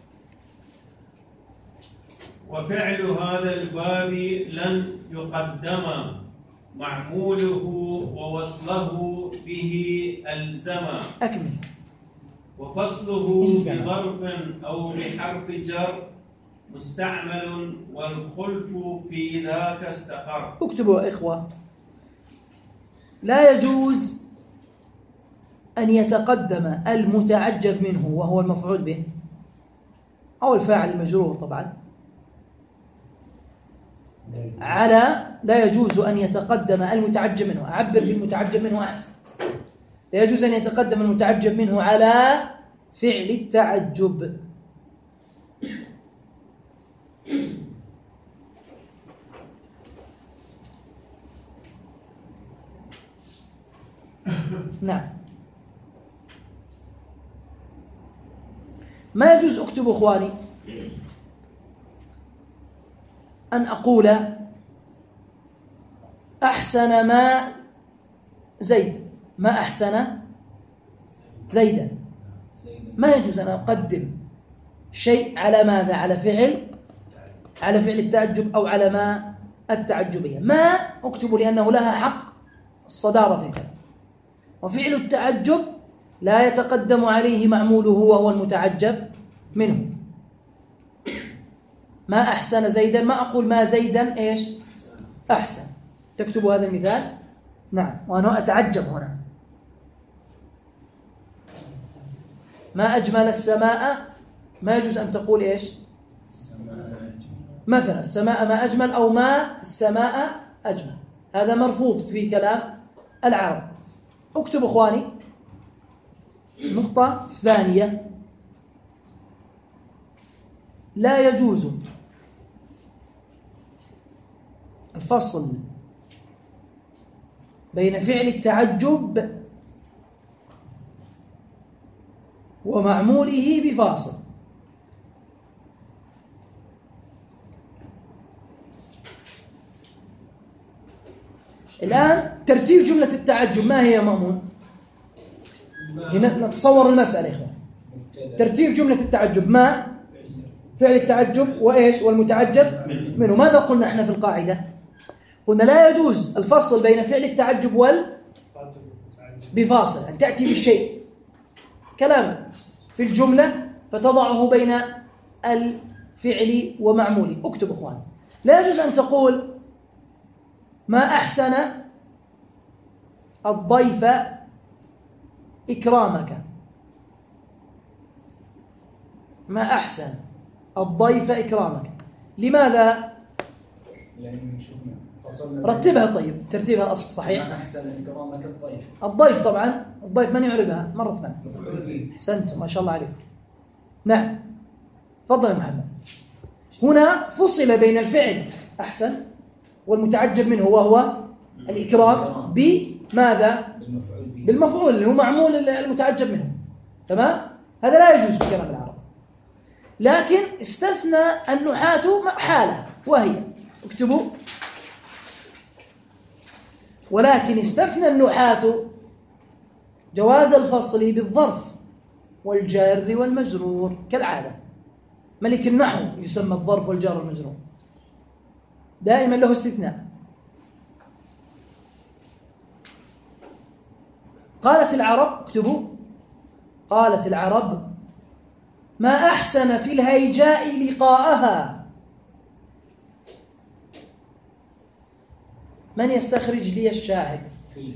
وفعل هذا الباب لن يقدم معموله ووصله به الزم. أكمل. وفصله بظرف أو بحرف جر مستعمل والخلف في ذاك استقر. اكتبوا يا إخوة، لا يجوز أن يتقدم المتعجب منه وهو المفعول به أو الفاعل المجرور طبعا على، لا يجوز أن يتقدم المتعجب منه، أعبر بالمتعجب منه أحسن، لا يجوز أن يتقدم المتعجب منه على فعل التعجب. نعم. ما يجوز، اكتبوا اخواني، أن أقول أحسن ما زيد، ما أحسن زيدا. ما يجوز أن أقدم شيء على ماذا؟ على فعل التعجب أو على ما التعجبية. ما أكتبوا لأنه لها حق الصدارة في الكلام، وفعل التعجب لا يتقدم عليه معموله وهو المتعجب منه. ما أحسن زيدا، ما أقول ما زيدا إيش أحسن. تكتبوا هذا المثال. نعم. وأنا أتعجب هنا. ما أجمل السماء، ما يجوز أن تقول إيش مثلا السماء ما أجمل، أو ما السماء أجمل. هذا مرفوض في كلام العرب. اكتب أخواني النقطة الثانية: لا يجوز الفصل بين فعل التعجب ومعموله بفاصل. الآن ترتيب جملة التعجب ما هي مأمون؟ هنا نتصور المسألة يا إخوان. ترتيب جملة التعجب: ما فعل التعجب وإيش والمتعجب منه. ماذا قلنا احنا في القاعدة؟ قلنا لا يجوز الفصل بين فعل التعجب بفاصل، أن تأتي بالشيء كلام في الجملة فتضعه بين الفعل ومعموله. اكتب أخواني: لا يجوز أن تقول ما أحسن الضيف إكرامك. ما أحسن الضيف إكرامك. لماذا؟ رتبها. طيب ترتيبها الصحيح. ما أحسن إكرامك الضيف طبعا الضيف من يعربها؟ مرت معنا. أحسنت ما شاء الله عليكم. نعم تفضل يا محمد. هنا فصل بين الفعل أحسن والمتعجب منه وهو الإكرام بماذا؟ بالمفعول اللي هو معمول المتعجب منه. تمام؟ هذا لا يجوز في كلام العرب. لكن استثنى النحاة حالة، وهي اكتبوا: ولكن استثنى النحاة جواز الفصل بالظرف والجار والمجرور كالعادة. ملك النحو يسمى الظرف والجار والمجرور، دائما له استثناء. قالت العرب، اكتبوا: قالت العرب: ما أحسن في الهيجاء لقاءها. من يستخرج لي الشاهد؟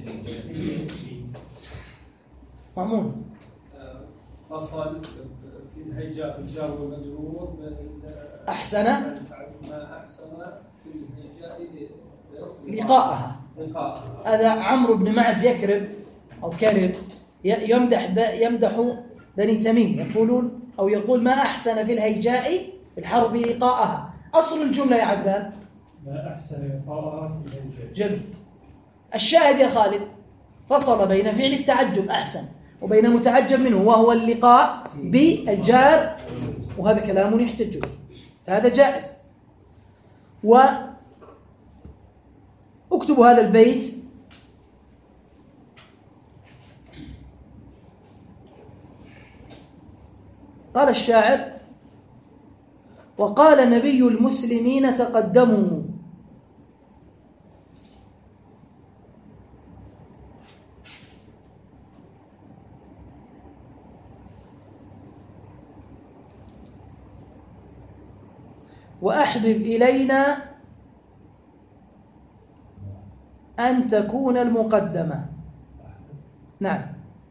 مأمون. فصل في الهيجاء بالجار والمجرور أحسن ما أحسن في الهيجاء لقاءها. هذا عمرو بن معد يكرب أو كرب يمدح بني تميم، يقولون أو يقول: ما أحسن في الهيجاء في الحرب لقاءها. أصل الجملة يا عدنان: ما أحسن لقاءها في الهيجاء. جميل. الشاهد يا خالد: فصل بين فعل التعجب أحسن وبين متعجب منه وهو اللقاء بالجار، وهذا كلام يحتج به، فهذا جائز. واكتبوا هذا البيت: قال الشاعر: وقال نبي المسلمين تقدموا. وأحبب إلينا أن تكون المقدمة. نعم.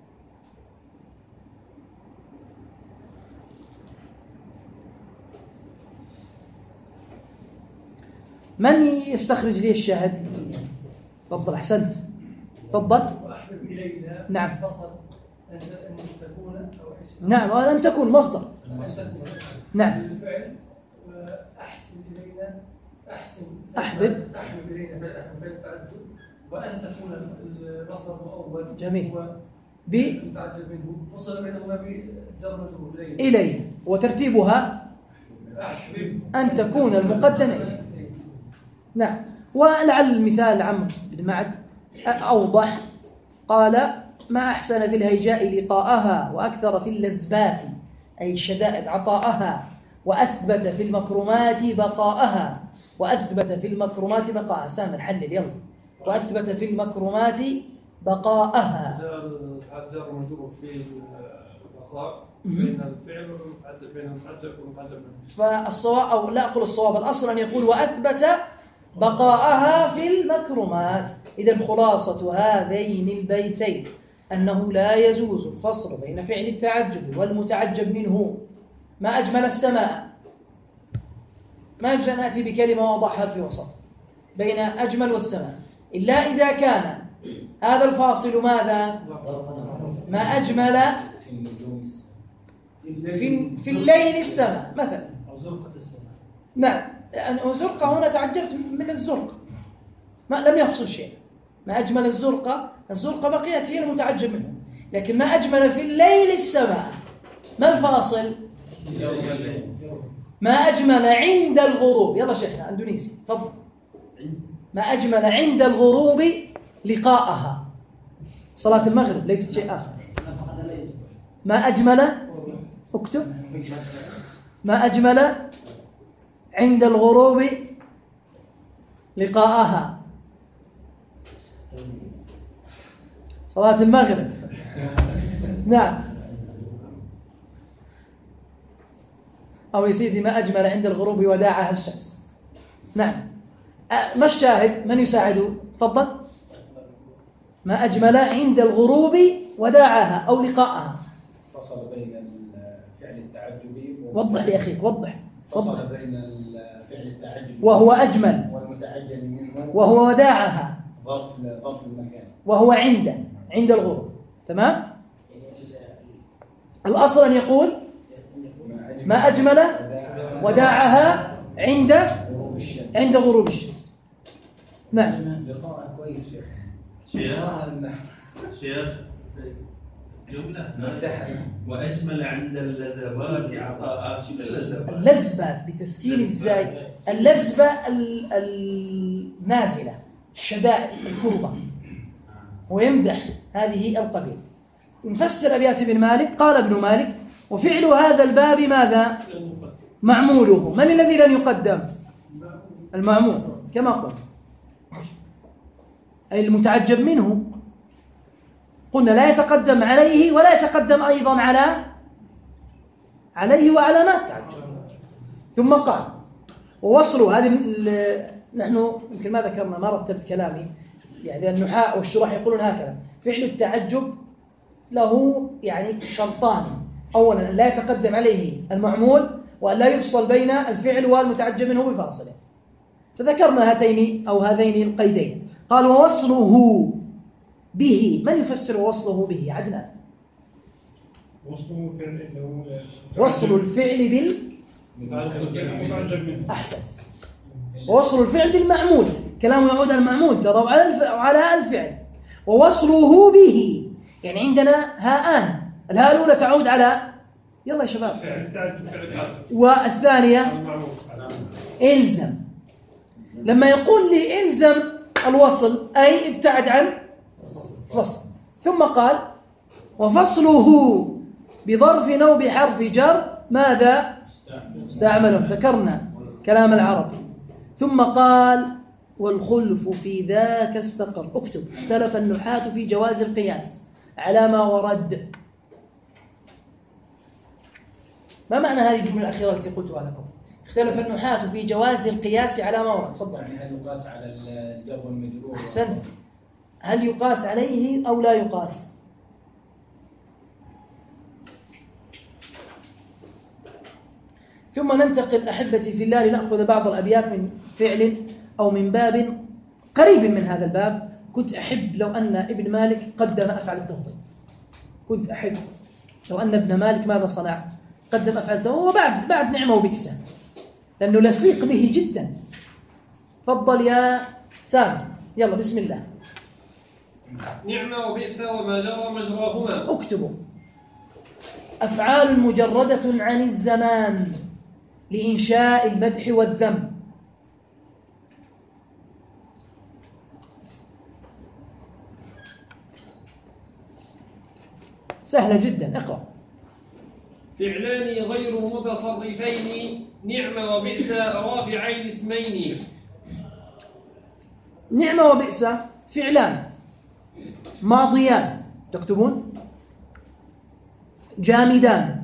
من يستخرج لي الشاهد؟ تفضل. أحسنت. تفضل. وأحبب إلينا. نعم. فصل أن تكون أو اسم. نعم. وأن تكون مصدر. نعم. الفعل أحسن إلينا. أحسن. أحبب. أحبب إلينا فعل التعجب وأن تكون المصدر المؤول جميل. متعجب منه فصل بينهما بجر مجرور إليه، وترتيبها أن تكون المقدمة إليه. نعم. ولعل المثال عمرو بن معد أوضح. قال: ما أحسن في الهيجاء لقاءها وأكثر في اللزبات أي الشدائد عطاءها، وأثبت في المكرمات بقاءها. وأثبت في المكرمات بقاءها. سامر حلل يلا. وأثبت في المكرمات بقاءها. جار مجرور في الأخلاق بين الفعل والمتعجب، بين المتعجب والمتعجب منه. فالصواب، أو لا أقول الصواب، الأصل أن يقول وأثبت بقاءها في المكرمات. إذن خلاصة هذين البيتين أنه لا يجوز الفصل بين فعل التعجب والمتعجب منه. ما أجمل السماء، ما يجوز أن أتي بكلمة وأضعها في وسط بين أجمل والسماء، إلا إذا كان هذا الفاصل ماذا؟ ما أجمل في الليل السماء مثلا، أو زرقة السماء. نعم. زرقة هنا تعجبت من الزرقة، ما لم يفصل شيء. ما أجمل الزرقة بقيت هي المتعجب منه. لكن ما أجمل في الليل السماء، ما الفاصل؟ ما أجمل عند الغروب. يلا شيخنا أندونيسي تفضل. ما أجمل عند الغروب لقاءها. صلاة المغرب ليست شيء آخر. ما أجمل، اكتب، ما أجمل عند الغروب لقاءها. صلاة المغرب. نعم. أو يا سيدي ما أجمل عند الغروب وداعها الشمس. نعم. ما الشاهد؟ من يساعد؟ تفضل. ما أجمل عند الغروب وداعها أو لقاءها. فصل بين الفعل التعجبي وضح لي أخيك، وضح. فصل بين الفعل التعجبي وهو أجمل والمتعجب منه وهو وداعها ظرف المكان وهو عند الغروب. تمام. الأصل أن يقول ما أجمل وداعها عند غروب الشمس. نعم. لقاء كويس شيخ جملة وأجمل عند اللزبات عطاء. اللزبات بتسكين الزاي، اللزبة النازلة، الشدائد، الكربة، ويمدح هذه القبيل. نفسر أبيات ابن مالك. قال ابن مالك: وفعل هذا الباب ماذا؟ معموله. من الذي لن يقدم؟ المعمول كما قلنا، أي المتعجب منه. قلنا لا يتقدم عليه ولا يتقدم أيضا عليه وعلامات تعجب. ثم قال: ووصلوا هذه نحن يمكن ما ذكرنا، ما رتبت كلامي، يعني النحاة والشراح يقولون هكذا: فعل التعجب له يعني شرطان: أولا لا يتقدم عليه المعمول، وأن لا يفصل بين الفعل والمتعجب منه بفاصله. فذكرنا هذين القيدين. قال: ووصله به. من يفسر وصله به؟ عدنان. وصل فعل وصل الفعل أحسنت. ووصل الفعل بالمعمول، كلامه يعود على المعمول ترى وعلى الفعل. ووصله به يعني عندنا هاءان، الهاء الأولى تعود على، يلا يا شباب، والثانية إلزم. لما يقول لي إلزم الوصل أي ابتعد عن فصل. ثم قال: وفصله بظرف أو بحرف جر ماذا؟ مستعمل. ذكرنا كلام العرب. ثم قال: والخلف في ذاك استقر. اكتب: اختلف النحاة في جواز القياس على ما ورد. ما معنى هذه الجملة الأخيرة التي قلتها لكم؟ اختلف النحاة في جواز القياس على ما ورد. تفضل. يعني هل يقاس على الجر والمجرور؟ أحسنت. هل يقاس عليه أو لا يقاس؟ ثم ننتقل أحبتي في الله لنأخذ بعض الأبيات من فعل أو من باب قريب من هذا الباب. كنت أحب لو أن ابن مالك قدم أفعل التفضيل. كنت أحب لو أن ابن مالك ماذا صنع؟ قدم أفعل التفضيل، وبعد نعمة وبئسة، لأنه لصيق به جدا. تفضل يا سامي، يلا بسم الله. نعم وبئس وما جرى مجراهما. اكتبوا أفعال مجردة عن الزمان لإنشاء المدح والذم. سهلة جدا، اقرأ. فعلان غير متصرفين نعم وبئس رافعين اسمين. نعم وبئس فعلان ماضيان، تكتبون جامدان،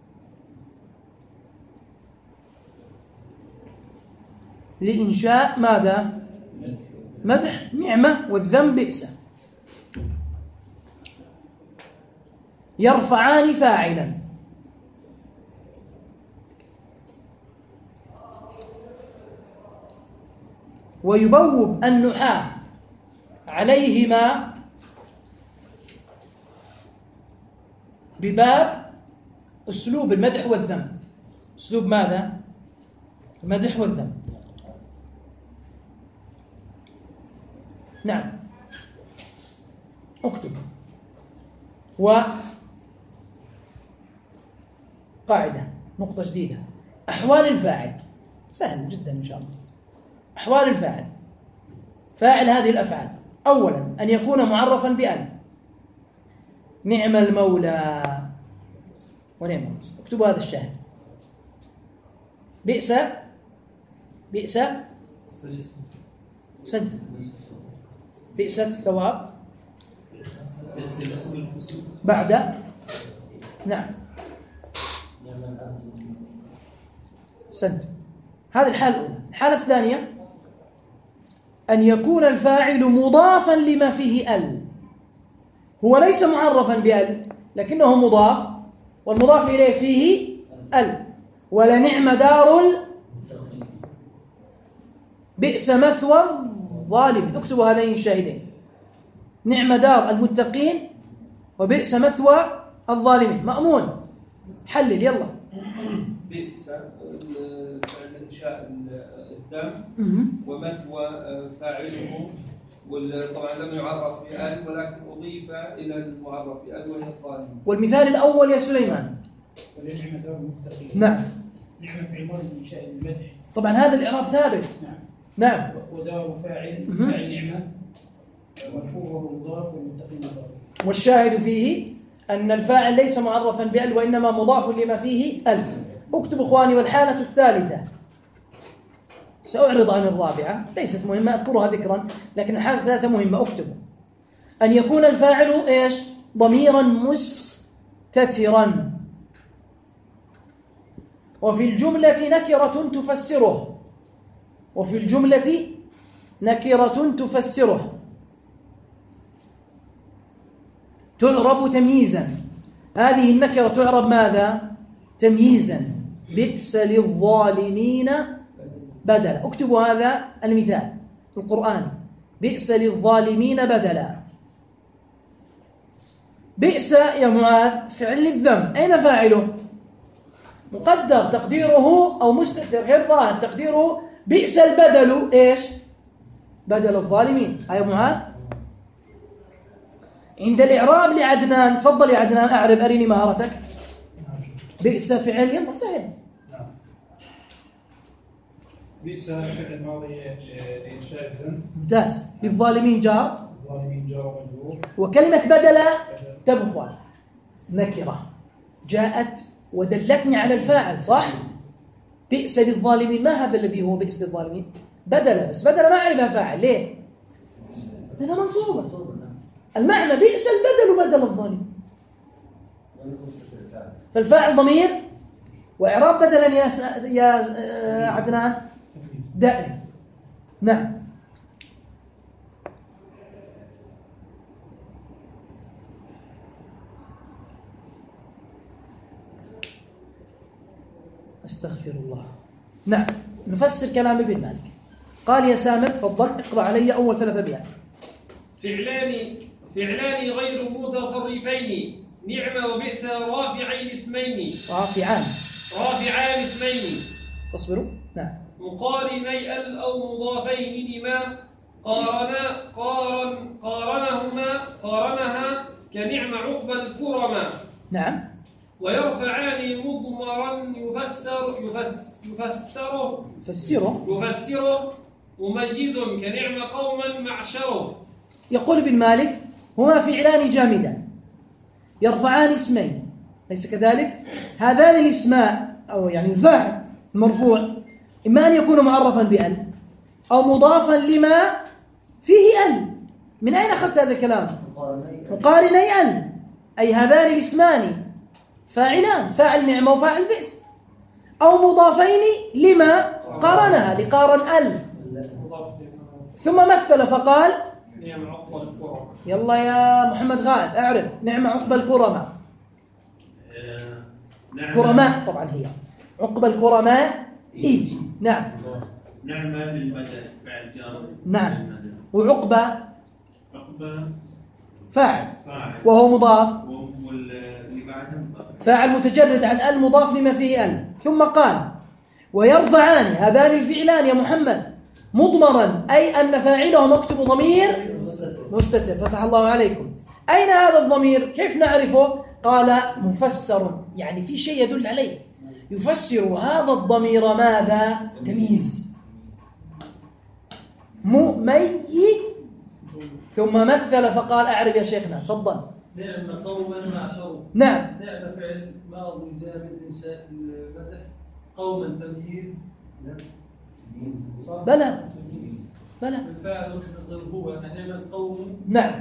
لإنشاء ماذا؟ مدح نعمة والذم بئس. يرفعان فاعلا، ويبوب النحاة عليهما بباب أسلوب المدح والذم. أسلوب ماذا؟ المدح والذم. نعم، اكتب. وقاعدة، نقطة جديدة، أحوال الفاعل. سهل جدا إن شاء الله. أحوال الفاعل، فاعل هذه الأفعال، أولا أن يكون معرفا بأن، نعم المولى ونعم النصر. اكتبوا هذا الشاهد. بئس، بئس سد، بئس الثواب بعد، نعم سد. هذه الحالة الأولى. الحالة الثانية أن يكون الفاعل مضافا لما فيه ال، هو ليس معرفا بال لكنه مضاف، والمضاف إليه فيه ال. ولنعم دار بئس مثوى الظالمين. اكتبوا هذين الشاهدين، نعم دار المتقين وبئس مثوى الظالمين. مأمون حلل يلا. بئس إنشاء الدم، ومثوى فاعله، طبعا لم يعرف بآل ولكن أضيف إلى المعرف بآل وهي الظالمين. والمثال الأول يا سليمان. ولنعم دار المتقين. نعم. نعم في الماضي إنشاء المدح. طبعا هذا الإعراب ثابت. نعم. نعم. ودار فاعل، فاعل نعمة، مرفوع مضاف، والمتقين مضاف. والشاهد فيه أن الفاعل ليس معرفا بأل وإنما مضاف لما فيه ال. اكتب إخواني. والحالة الثالثة، سأعرض عن الرابعة، ليست مهمة أذكرها ذكرا، لكن الحالة الثالثة مهمة. اكتبوا أن يكون الفاعل إيش؟ ضميرا مستترا، وفي الجملة نكرة تفسره، وفي الجملة نكرة تفسره، تعرب تمييزا. هذه النكرة تعرب ماذا؟ تمييزا. بئس للظالمين بدلا. اكتبوا هذا المثال القرآني، بئس للظالمين بدلا. بئس يا معاذ فعل الذم، أين فاعله؟ مقدر تقديره أو مستتر غير ظاهر تقديره بئس البدل إيش؟ بدل الظالمين. يا معاذ عند الإعراب لعدنان، تفضل يا عدنان أعرب، أريني مهارتك. بئس فعل، يلا سهل. بئس فعل ماضي لإنشاء الذم. ممتاز. للظالمين جار، الظالمين جار ومجرور. وكلمة بدل تبخل نكرة جاءت ودلتني على الفاعل، صح؟ بئس للظالمين، ما هذا الذي هو بئس للظالمين؟ بدل، بس بدل ما أعرفها فاعل، ليه؟ لأنها منصوبة. المعنى بئس البدل بدل الظالمين، فالفاعل ضمير، وإعراب بدلا يا عدنان دائم. نعم. استغفر الله. نعم، نفسر كلام ابن مالك. قال يا سامر تفضل اقرأ علي أول 3 أبيات. فعلان غير متصرفين نعم وبئس رافعين اسمين. رافعان اسمين. تصبروا. نعم. مقارني ال أو مضافين لما قارنها كنعم عقبى الكرماء. نعم. ويرفعان مضمرا يفسره مميز كنعم قوما معشره. يقول ابن مالك هما فعلان جامدان يرفعان اسمين، ليس كذلك؟ هذان الاسماء أو يعني الفاعل المرفوع إما أن يكون معرفا بأل أو مضافا لما فيه أل. من أين أخذت هذا الكلام؟ مقارني أل، أي هذان الاسمان فاعلان، فاعل نعمة وفاعل بئس، أو مضافين لما قارنها لقارن أل. ثم مثل فقال نعم عقبى الكرماء. يلا يا محمد غائب أعرف نعم عقبى الكرماء. كرماء طبعا هي عقبى الكرماء نعم. نعمة للمدى فعل جار. نعم. وعقبى فاعل فاعل وهو مضاف، واللي بعده مضاف، فاعل متجرد عن المضاف لما فيه ال. ثم قال ويرفعان هذان الفعلان يا محمد مضمرا، أي أن فاعله مكتوب ضمير مستتر. فتح الله عليكم. أين هذا الضمير؟ كيف نعرفه؟ قال مفسر، يعني في شيء يدل عليه. يفسر هذا الضمير ماذا؟ تمييز مميز. ثم مثل فقال أعرف يا شيخنا تفضل. نعم قوما معشروا. نعم. نعم فعل ماضي جامد إنشاء المدح، قوما تمييز. بلى الفاعل مستقر هو نعم القوم. نعم.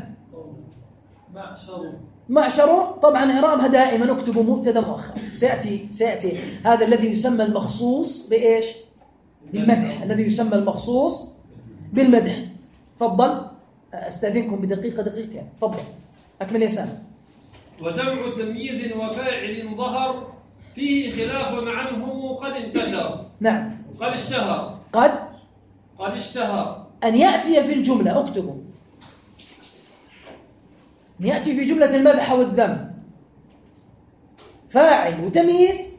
معشروا طبعا إعرابها دائما اكتبوا مبتدا مؤخر. سيأتي هذا الذي يسمى المخصوص بإيش؟ بالمدح، الذي يسمى المخصوص بالمدح. تفضل أستاذنكم دقيقتين. تفضل أكمل يا سامي. وجمع تمييز وفاعل ظهر فيه خلاف عنه قد انتشر. نعم. قد اشتهر. قد اشتهر أن يأتي في الجملة، اكتبوا، أن يأتي في جملة المدح والذم فاعل وتمييز،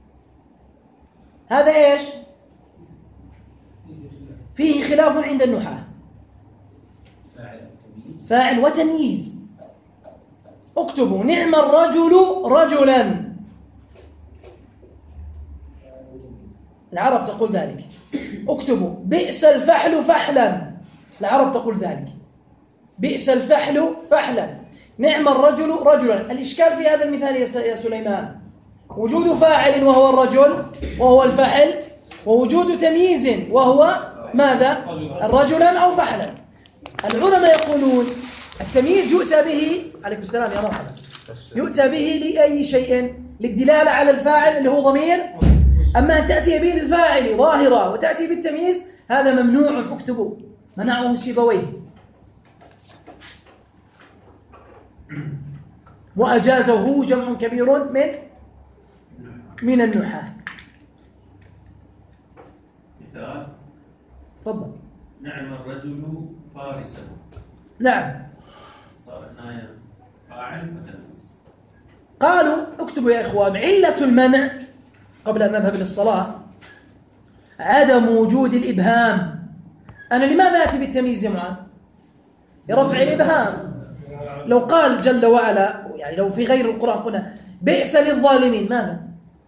هذا إيش؟ فيه خلاف عند النحاة. فاعل وتمييز. اكتبوا نعم الرجل رجلا، العرب تقول ذلك. اكتبوا بئس الفحل فحلا، العرب تقول ذلك. بئس الفحل فحلا. نعم الرجل رجلا. الإشكال في هذا المثال يا سليمان وجود فاعل وهو الرجل وهو الفحل، ووجود تمييز وهو ماذا؟ الرجلا أو فحلا. العلماء يقولون التمييز يؤتى به، عليكم السلام يا مرحبا، يؤتى به لأي شيء؟ للدلالة على الفاعل اللي هو ضمير. أما أن تأتي به للفاعل ظاهرة وتأتي بالتمييز هذا ممنوع. اكتبوا منعه سيبويه وأجازه جمع كبير من النحاة. مثال تفضل. نعم الرجل فارسه. نعم. صار هنا فاعل وتمييز. قالوا اكتبوا يا إخوان علة المنع قبل أن نذهب للصلاة عدم وجود الإبهام. أنا لماذا أتي بالتمييز يا معاذ؟ لرفع الإبهام. لو قال جل وعلا، يعني لو في غير القرآن قلنا بئس للظالمين، ماذا؟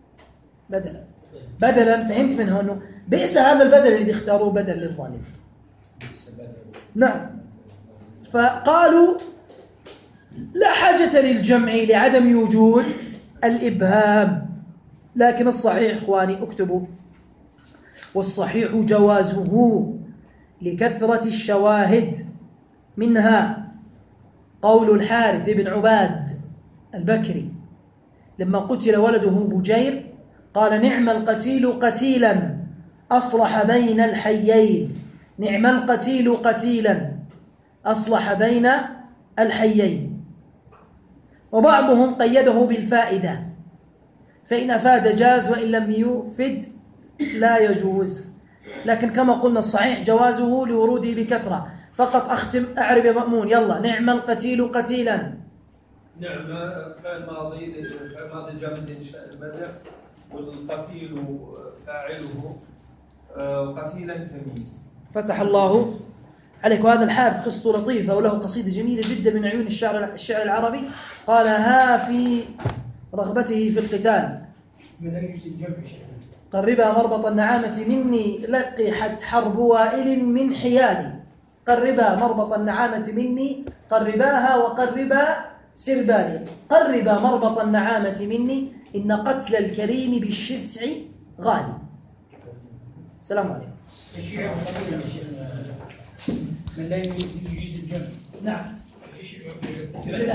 بدلا فهمت منه أنه بئس هذا البدل الذي اختاروه بدل للظالمين. نعم. فقالوا لا حاجة للجمع لعدم وجود الإبهام. لكن الصحيح إخواني اكتبوا والصحيح جوازه لكثرة الشواهد، منها قول الحارث بن عباد البكري لما قتل ولده بجير قال نعم القتيل قتيلا أصلح بين الحيين. نعم القتيل قتيلا أصلح بين الحيين. وبعضهم قيده بالفائدة، فإن أفاد جاز وإن لم يفد لا يجوز. لكن كما قلنا الصحيح جوازه لوروده بكثرة. فقط أختم أعرب يا مأمون يلا. نعم القتيل قتيلا. نعم فعل ماضي جامد إنشاء المدح، والقتيل فاعله، قتيلا تمييز. فتح الله عليك. وهذا الحارث قصته لطيفة وله قصيدة جميلة جدا من عيون الشعر العربي، قال: ها في رغبته في القتال من أي الجمع قربا مربط النعامة مني لقحت حرب وائل من حيالي. قربا مربط النعامة مني قرباها وقربا سربالي. قربا مربط النعامة مني إن قتل الكريم بالشسع غالي. السلام عليكم. الشيعة صغيرة يا شيخ من لا يجيز الجمع. نعم.